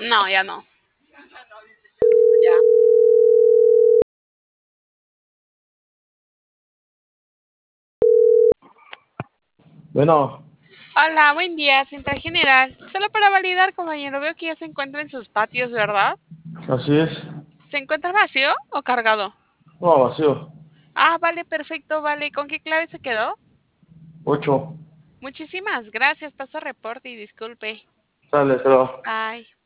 No, ya no. Ya. Bueno, Hola, buen día, Central General. Solo para validar, compañero, veo que ya se encuentra en sus patios, ¿verdad? así es. ¿Se encuentra vacío o cargado? No, vacío. Ah, vale, perfecto, vale. ¿Con qué clave se quedó? 8. Muchísimas gracias. Paso reporte y disculpe. Sale, pero. Bye.